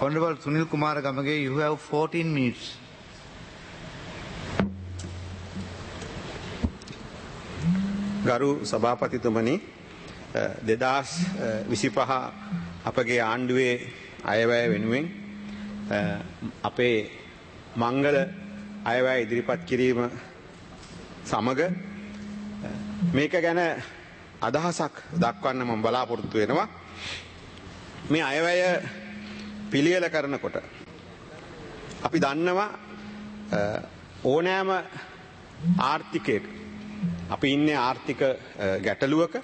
Honorable Sunil Kumar Gamage, you have 14 minutes. ගරු සභාපතිතුමනි 2025 අපගේ ආණ්ඩුවේ අයවැය වෙනුවෙන් අපේ මංගල අයවැය ඉදිරිපත් කිරීම සමග මේක ගැන අදහසක් දක්වන්න මම බලාපොරොත්තු වෙනවා. මේ අයවැය පිළියෙල කරනකොට අපි දන්නවා ඕනෑම ආර්ථිකයක අපි ඉන්නේ ආර්ථික ගැටලුවක.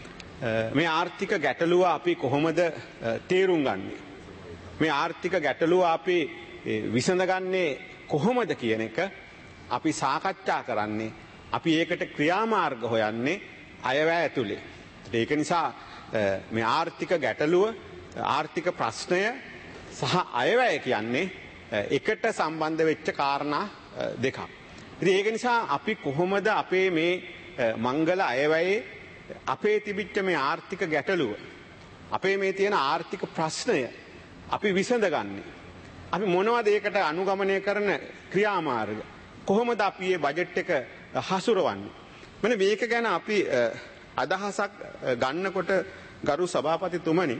මේ ආර්ථික ගැටලුව අපි කොහොමද තේරුම් ගන්නේ? මේ ආර්ථික ගැටලුව අපි විසඳගන්නේ කොහොමද කියන එක අපි සාකච්ඡා කරන්නේ. අපි ඒකට ක්‍රියාමාර්ග හොයන්නේ අයවැය ඇතුලේ. ඒක නිසා මේ ආර්ථික ගැටලුව, ආර්ථික ප්‍රශ්නය සහ අයවැය කියන්නේ එකට සම්බන්ධ වෙච්ච කාරණා දෙකක්. ඉතින් ඒක නිසා අපි කොහොමද අපේ මේ මංගල අයවැයේ අපේ තිබිච්ච මේ ආර්ථික ගැටලුව, අපේ මේ තියෙන ආර්ථික ප්‍රශ්නය අපි විසඳගන්නේ? අපි මොනවද ඒකට අනුගමනය කරන ක්‍රියාමාර්ග? කොහොමද අපි මේ බජට් එක හසුරවන්නේ? මෙන්න මේක ගැන අපි අදහසක් ගන්නකොට ගරු සභාපතිතුමනි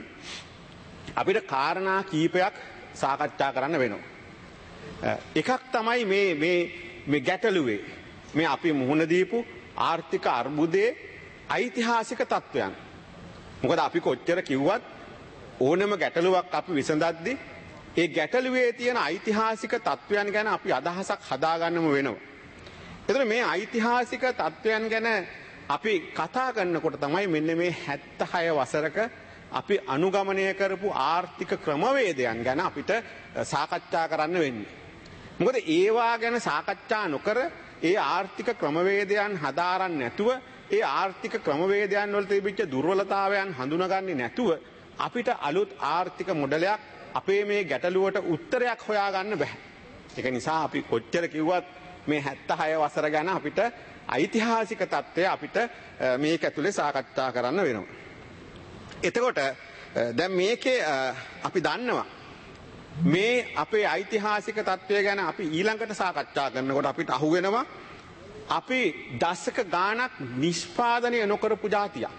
අපිට කාරණා කීපයක් සාකච්ඡා කරන්න වෙනවා. එකක් තමයි මේ ගැටලුවේ මේ අපි මුහුණ දීපු ආර්ථික අර්බුදයේ ඓතිහාසික තත්වයන්. මොකද අපි කොච්චර කිව්වත් ඕනම ගැටලුවක් අපි විසඳද්දී ඒ ගැටලුවේ තියෙන ඓතිහාසික තත්වයන් ගැන අපි අදහසක් හදාගන්නම වෙනවා. එතන මේ ඓතිහාසික තත්වයන් ගැන අපි කතා කරනකොට තමයි මෙන්න මේ 76 වසරක අපි අනුගමනය කරපු ආර්ථික ක්‍රමවේදයන් ගැන අපිට සාකච්ඡා කරන්න වෙන්නේ. මොකද ඒවා ගැන සාකච්ඡා නොකර ඒ ආර්ථික ක්‍රමවේදයන් හදාරන්න නැතුව, ඒ ආර්ථික ක්‍රමවේදයන් වල තිබිච්ච දුර්වලතාවයන් හඳුනාගන්නේ නැතුව අපිට අලුත් ආර්ථික මොඩලයක්, අපේ මේ ගැටලුවට උත්තරයක් හොයාගන්න බෑ. ඒක නිසා අපි කොච්චර කිව්වත් මේ 76 වසර ගැන අපිට ඓතිහාසික තත්ත්වය අපිට මේක ඇතුලේ සාකච්ඡා කරන්න වෙනවා. එතකොට දැන් මේකේ අපි දන්නවා මේ අපේ ඓතිහාසික තත්ත්වය ගැන අපි ඊළඟට සාකච්ඡා කරනකොට අපිට අහු වෙනවා අපි දශක ගාණක් නිෂ්පාදනය නොකරපු જાතියක්.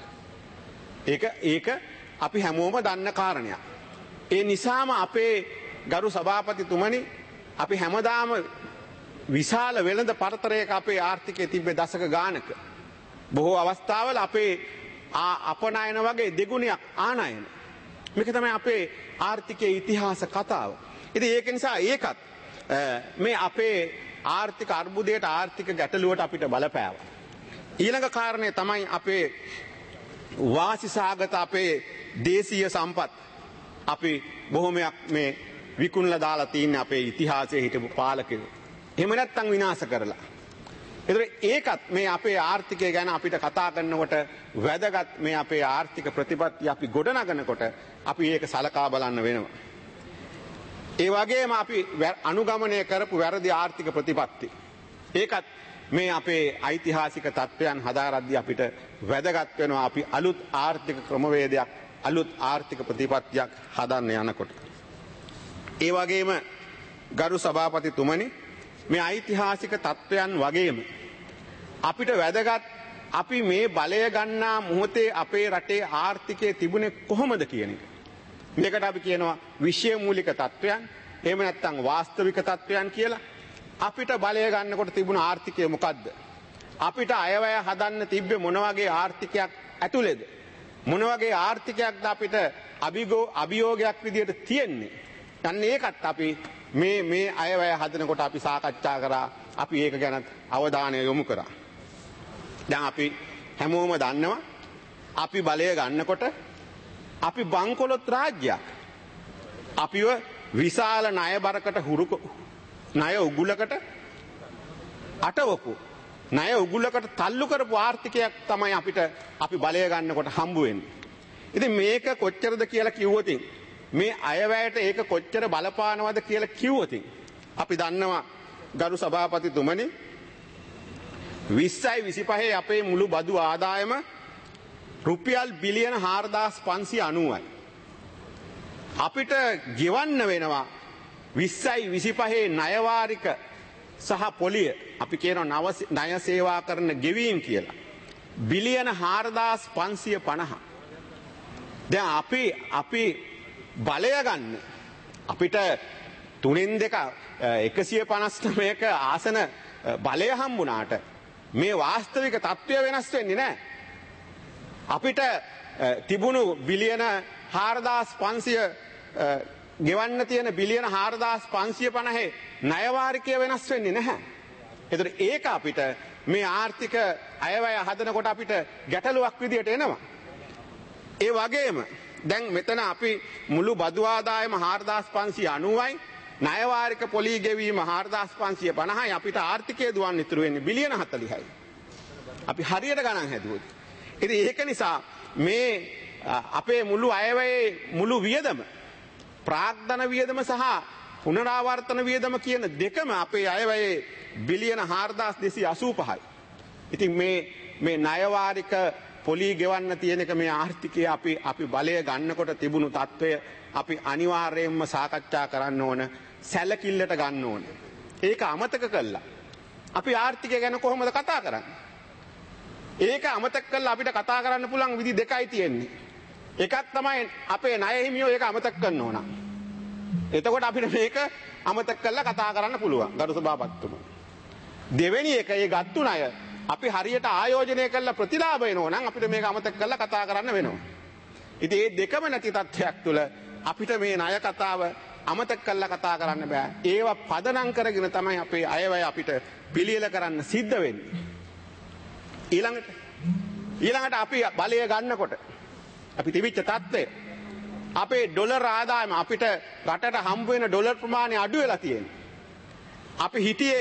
ඒක අපි හැමෝම දන්න කාරණයක්. ඒ නිසාම අපේ ගරු සභාපතිතුමනි අපි හැමදාම විශාල වෙළඳ පරතරයක අපේ ආර්ථිකයේ තිබ්බේ දශක ගාණක. බොහෝ අවස්ථාවල අපේ අපනයන වගේ දෙගුණයක් ආනයන. මේක තමයි අපේ ආර්ථිකයේ ඉතිහාස කතාව. ඉතින් ඒක නිසා ඒකත් මේ අපේ ආර්ථික අර්බුදයට, ආර්ථික ගැටලුවට අපිට බලපෑවා. ඊළඟ කාරණේ තමයි අපේ වාසිසහගත අපේ දේශීය සම්පත් අපි බොහොමයක් මේ විකුණලා දාලා තියෙන අපේ ඉතිහාසයේ හිටපු පාලකයෝ. එහෙම නැත්තම් විනාශ කරලා. ඒකත් මේ අපේ ආර්ථිකය ගැන අපිට කතා කරනකොට වැදගත්. මේ අපේ ආර්ථික ප්‍රතිපත්ති අපි ගොඩනගනකොට අපි ඒක සලකා බලන්න වෙනවා. ඒ වගේම අපි අනුගමනය කරපු වැරදි ආර්ථික ප්‍රතිපත්ති, ඒකත් මේ අපේ ඓතිහාසික තත්ත්වයන් හදාරද්දී අපිට වැදගත් වෙනවා. අපි අලුත් ආර්ථික ක්‍රමවේදයක්, අලුත් ආර්ථික ප්‍රතිපත්තියක් හදන්න යනකොට. ඒ වගේම ගරු සභාපතිතුමනි මේ ඓතිහාසික තත්ත්වයන් වගේම අපිට වැදගත් අපි මේ බලය ගන්නා මොහොතේ අපේ රටේ ආර්ථිකය තිබුණේ කොහොමද කියන එක. මේකට අපි කියනවා විෂය මූලික තත්ත්වයන්, එහෙම නැත්නම් වාස්තවික තත්ත්වයන් කියලා. අපිට බලය ගන්නකොට තිබුණ ආර්ථිකය මොකද්ද? අපිට අයවැය හදන්න තිබ්බේ මොන වගේ ආර්ථිකයක් ඇතුළේද? මොන වගේ ආර්ථිකයක්ද අපිට අභියෝගයක් විදියට තියෙන්නේ? අන්න ඒකත් අපි මේ අයවැය හදනකොට අපි සාකච්ඡා කරා. අපි ඒක ගැන අවධානය යොමු කරා. දැන් අපි හැමෝම දන්නවා අපි බලය ගන්නකොට අපි බංකොලොත් රාජ්‍යයක්. අපිව විශාල ණය බරකට ණය උගුලකට අටවපු, ණය උගුලකට තල්ලු කරපු ආර්ථිකයක් තමයි අපිට අපි බලය ගන්නකොට හම්බ වෙන්නේ. ඉතින් මේක කොච්චරද කියලා කිව්වොත්, මේ අයවැයට ඒක කොච්චර බලපානවද කියලා කිව්වොත් අපි දන්නවා ගරු සභාපතිතුමනි 2025 අපේ මුළු බදු ආදායම රුපියල් බිලියන 4590යි. අපිට ගෙවන්න වෙනවා 20යි 25 ණයවාරික සහ පොලිය අපි කියනවා ණය සේවා කරන ගෙවීම් කියලා. බිලියන 4550. දැන් අපි බලය ගන්න අපිට 3න් 2 159ක ආසන බලය හම්බුණාට මේ වාස්තවික තත්ත්වය වෙනස් වෙන්නේ නැහැ. අපිට තිබුණු බිලියන 4500 ගෙවන්න තියෙන බිලියන 4550 ණයවාරිකය වෙනස් වෙන්නේ නැහැ. ඒතර ඒක අපිට මේ ආර්ථික අයවැය හදනකොට අපිට ගැටලුවක් විදියට එනවා. ඒ වගේම දැන් මෙතන අපි මුළු බදු ආදායම 4590යි ණයවාරික පොලී ගෙවීම 4550යි අපිට ආර්ථිකය දුවන්න ඉතුරු වෙන්නේ බිලියන 40යි. අපි හරියට ගණන් හැදුවොත්. ඉතින් ඒක නිසා මේ අපේ මුළු අයවැයේ මුළු වියදම ප්‍රාග්ධන වියදම සහ පුනරාවර්තන වියදම කියන දෙකම අපේ අයවැයේ බිලියන 4285යි. ඉතින් මේ ණයවාරික පොලී ගෙවන්න තියෙන එක මේ ආර්ථිකය අපි බලය ගන්නකොට තිබුණු තත්ත්වය අපි අනිවාර්යයෙන්ම සාකච්ඡා කරන්න ඕන, සැලකිල්ලට ගන්න ඕන. ඒක අමතක කළා. අපි ආර්ථිකය ගැන කොහොමද කතා කරන්නේ? ඒක අමතක කළා අපිට කතා කරන්න පුළුවන් විදි දෙකයි තියෙන්නේ. එකක් තමයි අපේ ණය හිමියෝ ඒක අමතක කරන්න ඕන. එතකොට අපිට මේක අමතක කරලා කතා කරන්න පුළුවන් ගරු සභාපතිතුමා. දෙවෙනි එක ඒ ගත්තු ණය අපි හරියට ආයෝජනය කරලා ප්‍රතිලාභ වෙනවා නම් අපිට මේක අමතක කරලා කතා කරන්න වෙනවා. ඉතින් මේ දෙකම නැති තත්ත්වයක් තුළ අපිට මේ ණය කතාව අමතක කරලා කතා කරන්න බෑ. ඒවා පදනම් කරගෙන තමයි අපේ අයවැය අපිට පිළියෙල කරන්න සිද්ධ වෙන්නේ. ඊළඟට අපි බලය ගන්නකොට අපි තිබිච්ච තත්ත්වය අපේ ඩොලර් ආදායම අපිට රටට හම්බ වෙන ඩොලර් ප්‍රමාණය අඩු වෙලා තියෙනවා. අපි හිටියේ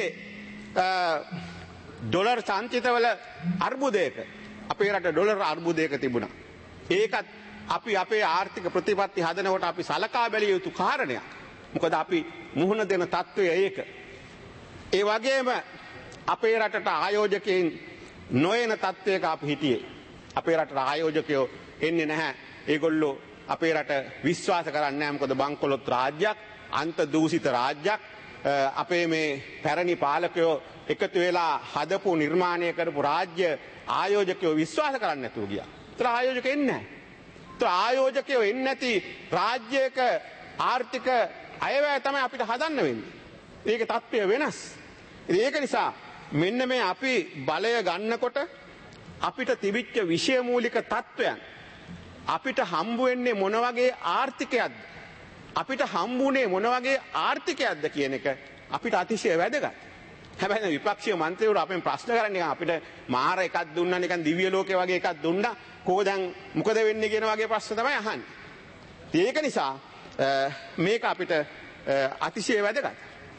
ඩොලර් සංචිතවල අර්බුදයක අපේ රට ඩොලර් අර්බුදයක තිබුණා. ඒකත් අපි අපේ ආර්ථික ප්‍රතිපත්ති හදනකොට අපි සලකා බැලිය යුතු කාරණයක්. මොකද අපි මුහුණ දෙන තත්ත්වය ඒක. ඒ වගේම අපේ රටට ආයෝජකයන් නොයන තත්ත්වයක අපි හිටියේ. අපේ රටට ආයෝජකයෝ එන්නේ නැහැ. ඒගොල්ලෝ අපේ රට විශ්වාස කරන්නේ නැහැ. මොකද බංකොලොත් රාජ්‍යයක්, අන්ත දූෂිත රාජ්‍යයක්. අපේ මේ පැරණි පාලකයෝ එකතු වෙලා හදපු නිර්මාණය කරපු රාජ්‍ය ආයෝජකයෝ විශ්වාස කරන්නේ නැතුව ගියා. ඒතර ආයෝජක එන්නේ නැහැ. ඒතර ආයෝජකයෝ එන්නේ නැති රාජ්‍යයක ආර්ථික අයවැය තමයි අපිට හදන්න වෙන්නේ. ඒක තත්ත්වය වෙනස්. ඒක නිසා මෙන්න මේ අපි බලය ගන්නකොට අපිට තිබිච්ච විෂය මූලික තත්ත්වයන් අපිට හම්බ වෙන්නේ මොන වගේ ආර්ථිකයක්ද? අපිට හම්බුනේ මොන වගේ ආර්ථිකයක්ද කියන එක අපිට අතිශය වැදගත්. හැබැයි විපක්ෂීය මන්ත්‍රීවරු අපෙන් ප්‍රශ්න කරන්නේ අපිට මාර එකක් දුන්නා නිකන් දිව්‍ය ලෝකේ වගේ එකක් දුන්නා. කොහොදන් මොකද වෙන්නේ කියන වගේ ප්‍රශ්න තමයි අහන්නේ. ඒක නිසා මේක අපිට අතිශය වැදගත්.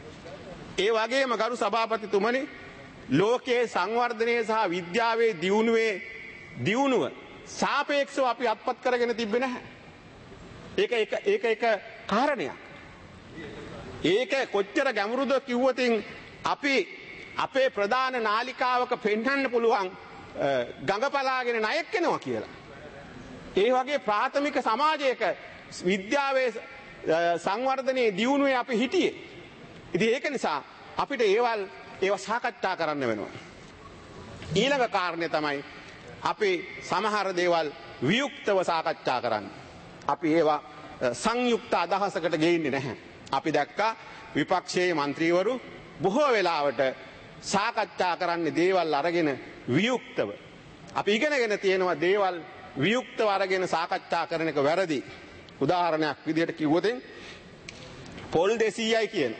ඒ වගේම ගරු සභාපතිතුමනි ලෝකයේ සංවර්ධනය සහ විද්‍යාවේ දියුණුව සාපේක්ෂව අපි අත්පත් කරගෙන තිබෙන්නේ නැහැ. ඒක එක කාරණයක්. ඒක කොච්චර ගැඹුරුද කිව්වොත් අපි අපේ ප්‍රධාන නාලිකාවක පෙන්වන්න පුළුවන් ගඟපලාගෙන ණයක් එනවා කියලා. ඒ වගේ ප්‍රාථමික සමාජයක විද්‍යාවේ සංවර්ධනයේ දියුණුවේ අපි හිටියේ. ඉතින් ඒක නිසා අපිට ඒවා සාකච්ඡා කරන්න වෙනවා. ඊළඟ කාරණය තමයි අපි සමහර දේවල් වියුක්තව සාකච්ඡා කරන්න. අපි ඒවා සංයුක්ත අදහසකට ගෙයින්නේ නැහැ. අපි දැක්කා විපක්ෂයේ മന്ത്രിවරු බොහෝ වෙලාවට සාකච්ඡා කරන්නේ දේවල් අරගෙන වියුක්තව. අපි ඉගෙනගෙන තියෙනවා දේවල් වියුක්තව අරගෙන සාකච්ඡා කරන එක වැරදි. උදාහරණයක් විදිහට කිව්වොත් පොල් 200යි කියන.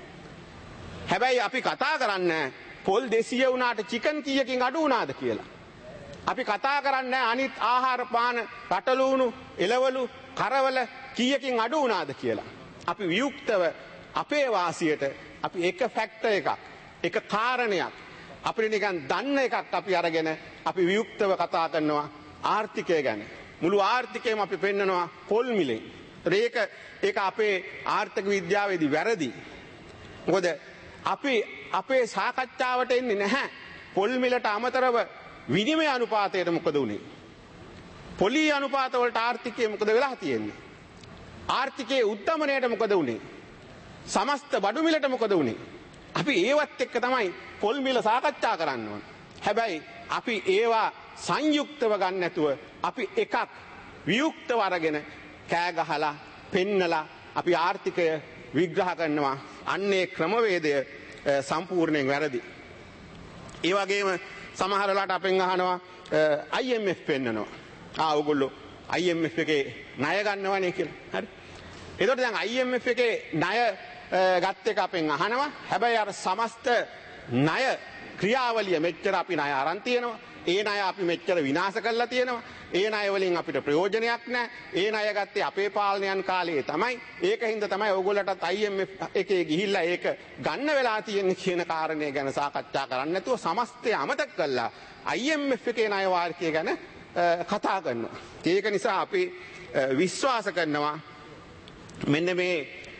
හැබැයි අපි කතා කරන්නේ පොල් 200 වුණාට චිකන් කීයකින් අඩු වුණාද කියලා. අපි කතා කරන්නේ අනිත් ආහාර පාන රටලුණු එළවලු කරවල කීයකින් අඩු වුණාද කියලා. අපි වියුක්තව අපේ වාසියට අපි එක ෆැක්ටර් එකක් එක කාරණයක් අපිට නිකන් දන්න එකක් අපි අරගෙන අපි වියුක්තව කතා කරනවා ආර්ථිකය ගැන. මුළු ආර්ථිකයම අපි පෙන්නනවා පොල් මිලෙන්. ඒක අපේ ආර්ථික විද්‍යාවේදී වැරදි. මොකද අපි අපේ සාකච්ඡාවට එන්නේ නැහැ පොල් මිලට අමතරව විනිමය අනුපාතයට මොකද උනේ? පොලී අනුපාත වලට ආර්ථිකය මොකද වෙලා තියෙන්නේ? ආර්ථිකයේ උත්තමනයට මොකද වුනේ? සමස්ත බඩු මිලට මොකද වුනේ? අපි ඒවත් එක්ක තමයි පොල් මිල සාකච්ඡා කරන්න ඕන. හැබැයි අපි ඒවා සංයුක්තව ගන්න නැතුව අපි එකක් වියුක්තව අරගෙන කෑ ගහලා පෙන්නලා අපි ආර්ථිකය විග්‍රහ කරනවා. අන්නේ ක්‍රමවේදය සම්පූර්ණයෙන් වැරදි. ඒ වගේම සමහර වෙලාවට අපෙන් අහනවා IMF පෙන්නනවා. ඕගොල්ලෝ IMF එකේ ණය ගන්නවනේ කියලා. හරි. එතකොට දැන් IMF එකේ ණය ගත්ත එක අපෙන් අහනවා. හැබැයි අර සමස්ත ණය ක්‍රියාවලිය මෙච්චර අපි ණය අරන් තියෙනවා. ඒ ණය අපි මෙච්චර විනාශ කරලා තියෙනවා. ඒ ණය වලින් අපිට ප්‍රයෝජනයක් නැහැ. ඒ ණය ගත්තේ අපේ පාලනයන් කාලයේ තමයි. ඒකින්ද තමයි ඕගොල්ලන්ටත් IMF එකේ ගිහිල්ලා ඒක ගන්න වෙලා තියෙන්නේ කියන කාරණේ ගැන සාකච්ඡා කරන්නේ නැතුව සමස්තය අමතක කළා IMF එකේ ණය වාර්ෂිකය ගැන කතා කරනවා. ඒක නිසා අපි විශ්වාස කරනවා මෙන්න මේ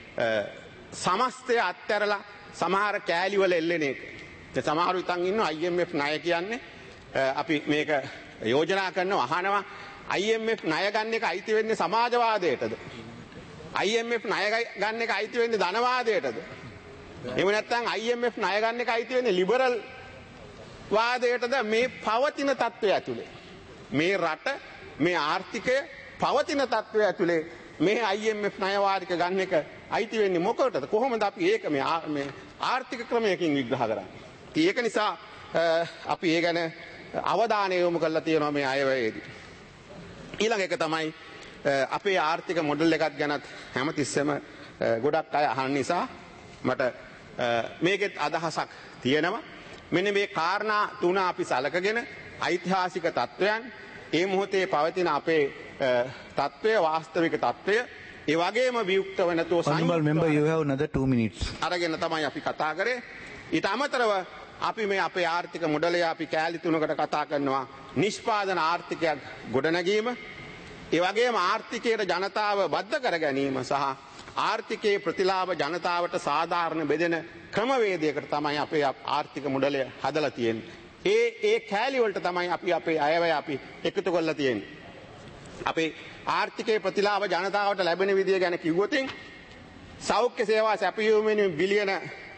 සමස්තය අත්හැරලා සමහර කෑලි වල එල්ලෙන එක. සමහරු ඉතින් ඉන්නවා IMF ණය කියන්නේ අපි මේක යෝජනා කරනවා අහනවා IMF ණය ගන්න එක අයිති වෙන්නේ සමාජවාදයටද? IMF ණය ගන්න එක අයිති වෙන්නේ ධනවාදයටද? එහෙම නැත්නම් IMF ණය ගන්න එක අයිති වෙන්නේ ලිබරල් වාදයටද? මේ පවතින තත්ත්වය ඇතුලේ මේ රට මේ ආර්ථිකය පවතින තත්ත්වය ඇතුලේ මේ IMF ණය වාරික ගන්න එක අයිති වෙන්නේ මොකටද? කොහොමද අපි ඒක මේ ආර්ථික ක්‍රමයකින් විග්‍රහ කරන්නේ? ඒක නිසා අපි ඒ ගැන අවධානය යොමු කරලා තියෙනවා මේ අයවැයේදී. ඊළඟ එක තමයි අපේ ආර්ථික මොඩල් එකක් ගැනත් හැමතිස්සෙම ගොඩක් අය අහන නිසා මට මේකෙත් අදහසක් තියෙනවා. මෙන්න මේ කාරණා තුන අපි සලකගෙන ඓතිහාසික තත්වයන් ඒ මොහොතේ පවතින අපේ තත්වය වාස්තවික තත්වය ඒ වගේම වියුක්ත වෙනතෝ Honorable member, you have another 2 minutes. අරගෙන තමයි අපි කතා කරේ. ඊට අමතරව අපි මේ අපේ ආර්ථික මොඩලය අපි කෑලි තුනකට කතා කරනවා. නිෂ්පාදන ආර්ථිකයක් ගොඩනැගීම, ඒ වගේම ආර්ථිකයේ ජනතාව බද්ධ කර ගැනීම සහ ආර්ථිකයේ ප්‍රතිලාභ ජනතාවට සාධාරණ බෙදෙන ක්‍රමවේදයකට තමයි අපේ ආර්ථික මොඩලය හදලා තියෙන්නේ. ඒ කෑලි වලට තමයි අපි අපේ අයවැය අපි එකතු කරලා තියෙන්නේ. අපේ ආර්ථිකයේ ප්‍රතිලාභ ජනතාවට ලැබෙන විදිය ගැන කිව්වොත් සෞඛ්‍ය සේවා සැපයීමෙන් බිලියන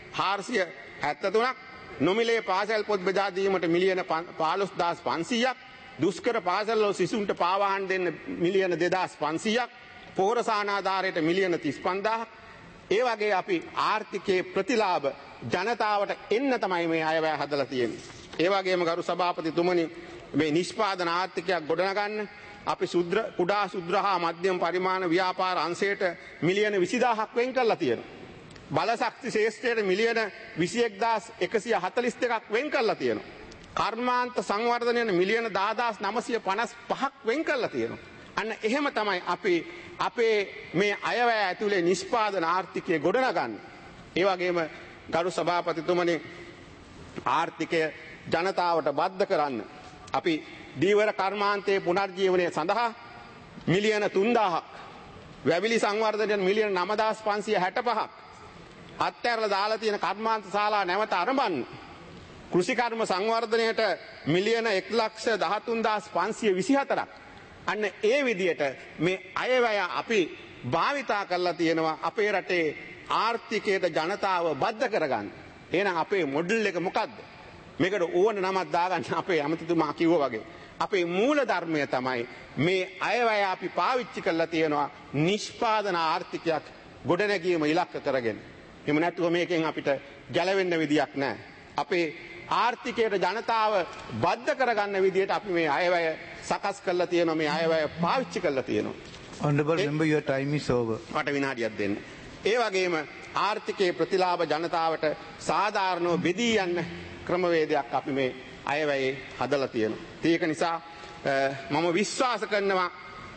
473ක්, නොමිලේ පාසල් පොත් බෙදා දීමට මිලියන 15500ක්, දුෂ්කර පාසල් වල සිසුන්ට පාවාහන් දෙන්න මිලියන 2500ක්, පොහොර සානාධාරයට මිලියන 35000ක්. ඒ වගේ අපි ආර්ථිකයේ ප්‍රතිලාභ ජනතාවට එන්න තමයි මේ අයවැය හදලා තියෙන්නේ. ඒ වගේම ගරු සභාපතිතුමනි, මේ නිෂ්පාදන ආර්ථිකයක් ගොඩනගන්න අපි කුඩා සුද්‍ර හා මධ්‍යම පරිමාණ ව්‍යාපාර අංශයට මිලියන 20000ක් වෙන් කරලා තියෙනවා. බලශක්ති ශේෂ්ත්‍රයට මිලියන 21142ක් වෙන් කරලා තියෙනවා. කර්මාන්ත සංවර්ධනයට මිලියන 10955ක් වෙන් කරලා තියෙනවා. අන්න එහෙම තමයි අපි අපේ මේ අයවැය ඇතුලේ නිෂ්පාදන ආර්ථිකය ගොඩනගන්නේ. ඒ වගේම ගරු සභාපතිතුමනි, ආර්ථිකය ජනතාවට බද්ධ කරන්න අපි දීවර කර්මාන්තයේ පුනර්ජීවනය සඳහා මිලියන 3000ක්, වැවිලි සංවර්ධනයට මිලියන 9565ක්, අත්හැරලා දාලා තියෙන කර්මාන්ත ශාලා නැවත ආරම්භන්න, කෘෂිකර්ම සංවර්ධනයට මිලියන 113524ක්. අන්න ඒ විදිහට මේ අයවැය අපි භාවිතා කරලා තියෙනවා අපේ රටේ ආර්ථිකයට ජනතාව බද්ධ කරගන්න. එහෙනම් අපේ මොඩල් එක මොකද්ද? මේකට ඕන නමක් දාගන්න අපේ ඇමතිතුමා කිව්වා වගේ. අපේ මූල ධර්මය තමයි මේ අයවැය අපි පාවිච්චි කරලා තියෙනවා නිෂ්පාදන ආර්ථිකයක් ගොඩනැගීම ඉලක්ක කරගෙන. එහෙම නැතුව මේකෙන් අපිට ගැලවෙන්න විදියක් නැහැ. අපේ ආර්ථිකයට ජනතාව බද්ධ කරගන්න විදියට අපි මේ අයවැය සකස් කරලා තියෙනවා, මේ අයවැය පාවිච්චි කරලා තියෙනවා. Honorable member, your time is over. මට විනාඩියක් දෙන්න. ඒ වගේම ආර්ථිකයේ ප්‍රතිලාභ ජනතාවට සාධාරණව බෙදී යන්න ක්‍රමවේදයක් අපි මේ අයවැයේ හදලා තියෙනවා. ඒක නිසා මම විශ්වාස කරනවා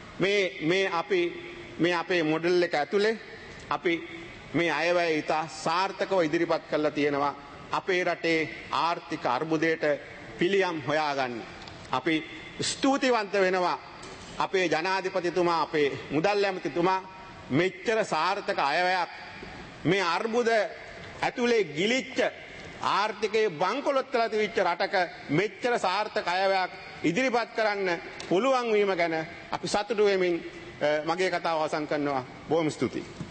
මේ අපේ මොඩල් එක ඇතුලේ අපි මේ අයවැය ඉතා සාර්ථකව ඉදිරිපත් කරලා තියෙනවා අපේ රටේ ආර්ථික අර්බුදයට පිළියම් හොයාගන්න. අපි ස්තුතිවන්ත වෙනවා අපේ ජනාධිපතිතුමා, අපේ මුදල් ඇමතිතුමා මෙච්චර සාර්ථක අයවැයක් මේ අර්බුද ඇතුලේ ගිලිච්ච ආර්ථිකයේ බංකොලොත්වල තිබිච්ච රටක මෙච්චර සාර්ථක අයවැයක් ඉදිරිපත් කරන්න පුළුවන් වීම ගැන අපි සතුටු වෙමින් මගේ කතාව අවසන් කරනවා. බොහොම ස්තුතියි.